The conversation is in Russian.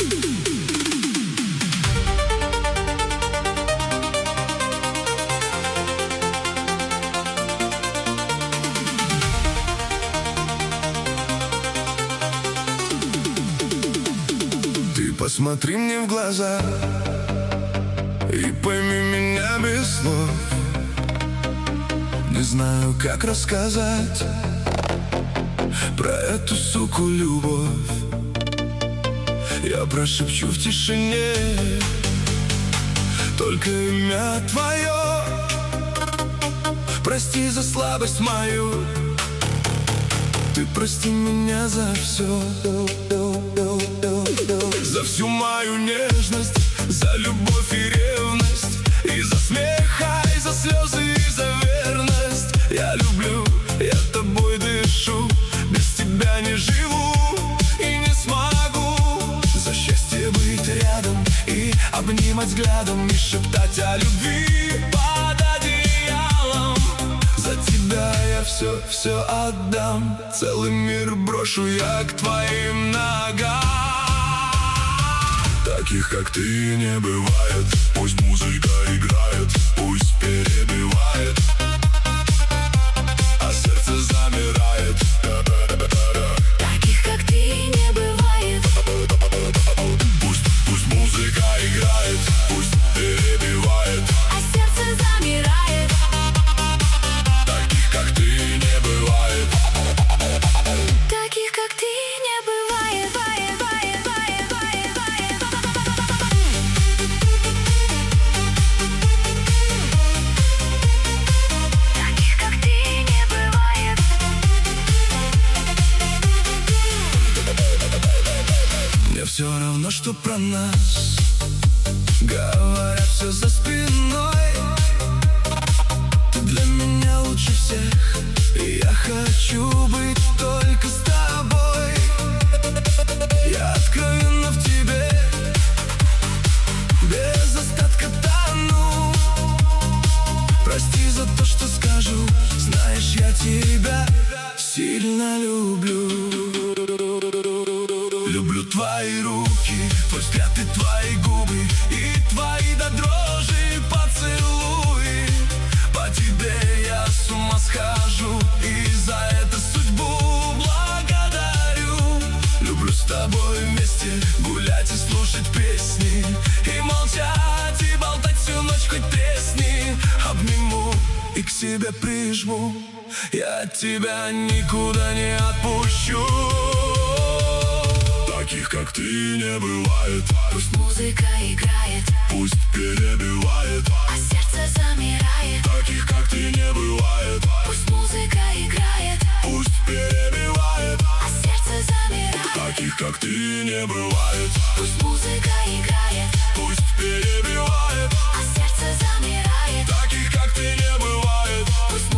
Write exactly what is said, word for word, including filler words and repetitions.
Посмотри мне в глаза и пойми меня без слов. Не знаю, как рассказать про эту суку любовь. Я прошепчу в тишине только имя твое. Прости за слабость мою, ты прости меня за все. За всю мою нежность, за любовь и ревность, и за смех, и за слезы, и за верность. Я люблю, я тобой дышу, без тебя не живу и не смогу. За счастье быть рядом и обнимать взглядом, и шептать о любви под одеялом. За тебя я все, все отдам, целый мир брошу я к твоим ногам. Таких, как ты, не бывает. Пусть музыка играет, пусть перебивает, а сердце замирает. Таких, как ты, не бывает. Пусть, пусть музыка играет, пусть перебивает, а сердце замирает. Таких, как ты, не бывает. Таких, как ты, не бывает. Все равно, что про нас говорят все за спиной. Ты для меня лучше всех, и я хочу быть только с тобой. Я откровенно в тебе, без остатка тону. Прости за то, что скажу, знаешь, я тебя сильно люблю. Люблю твои руки, твой взгляд и твои губы, и твои до дрожи поцелуи. По тебе я с ума схожу, и за это судьбу благодарю. Люблю с тобой вместе гулять и слушать песни, и молчать, и болтать всю ночь, хоть тресни. Обниму и к себе прижму, я тебя никуда не отпущу. Таких, как ты, не бывает. Пусть музыка играет, пусть перебивает, а сердце замирает. Таких, как ты, не бывает. Пусть музыка играет, пусть перебивает, а сердце замирает. Таких, как ты, не бывает. Пусть музыка играет, пусть перебивает, а сердце замирает. Таких, как ты, не бывает. Пусть